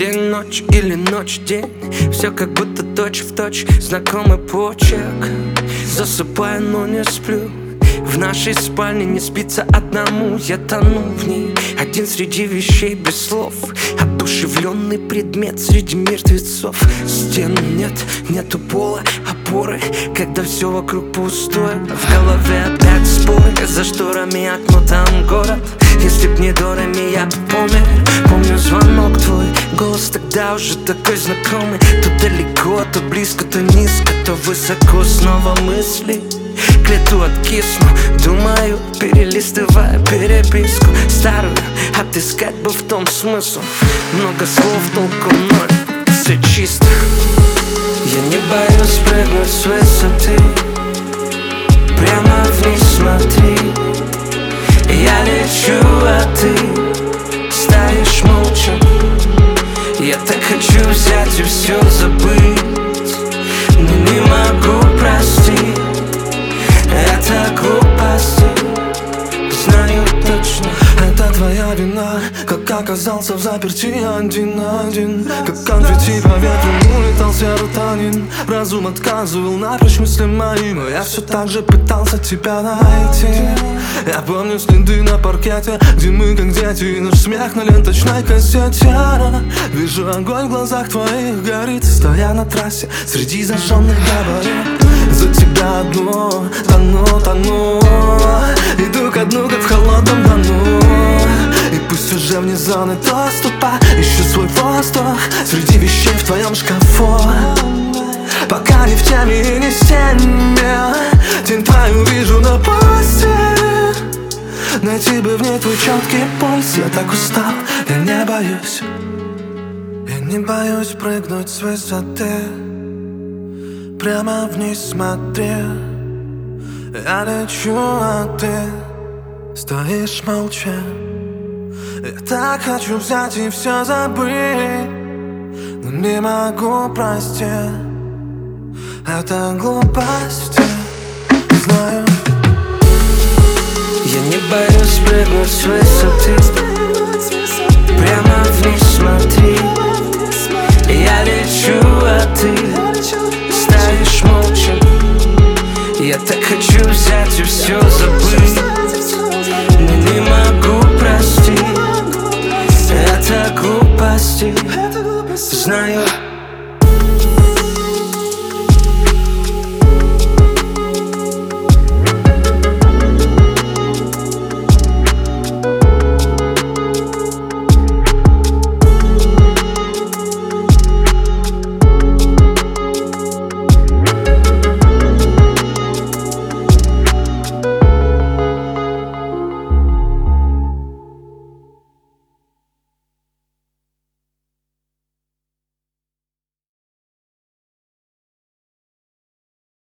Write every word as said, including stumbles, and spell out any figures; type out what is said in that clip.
День-ночь или ночь-день, все как будто точь-в-точь знакомый почерк. Засыпаю, но не сплю. В нашей спальне не спится одному, я тону в ней. Один среди вещей без слов, одушевленный предмет среди мертвецов. Стен нет, нету пола, опоры, когда все вокруг пустое. В голове опять споры, за шторами окно, там город. Если б не Дорами, я б помер. Помню звонок твой, голос тогда уже такой знакомый. То далеко, то близко, то низко, то высоко. Снова мысли к лету откисну, думаю, перелистывая переписку старую. Отыскать бы в том смысл. Много слов, толку ноль, все чисто. Я не боюсь прыгнуть с высоты, прямо вниз смотри. Я лечу, а ты стоишь молча. Я так хочу взять и все забыть, но не могу простить. Это глупости, знаю точно. Это твоя вина, как оказался в заперти один на один. Как конфетти по ветру улетал серотонин. Разум отказывал напрочь мыслям моим, но я все так же пытался тебя найти. Я помню следы на паркете, где мы как дети, наш смех на ленточной кассете. Вижу огонь в глазах твоих горит, стоя на трассе среди зажженных габарит. За тебя одну, тону, тону, иду ко дну, как в холодном дону. И пусть уже вне зоны доступа, ищу свой воздух среди вещей в твоем шкафу. Пока не в теме и не в теме, тень твою вижу на пульсе. Найти бы в ней твой четкий пульс. Я так устал, я не боюсь. Я не боюсь прыгнуть с высоты, прямо вниз смотри. Я лечу, а ты стоишь молча. Я так хочу взять и все забыть, но не могу простить. Это глупости, знаю. Я не боюсь прыгнуть с высоты, прямо вниз смотри. Я лечу, а ты стоишь молча. Я так хочу взять и все забыть, но не могу простить. Это глупости, знаю.